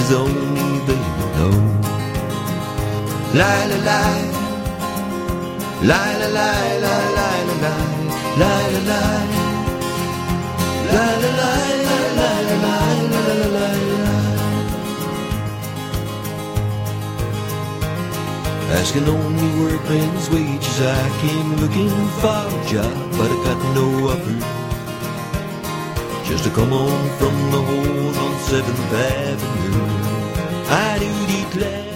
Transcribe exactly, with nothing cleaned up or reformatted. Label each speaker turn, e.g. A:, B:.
A: places only they know. Lie, lie, lie, lie, lie, lie, lie, lie, lie, lie, lie, lie, lie, lie, lie, lie, lie, lie, lie, lie. Asking only workman's wages, I came looking for a job, but I got no offer. Just to come on from the hole on seventh Avenue, I do declare.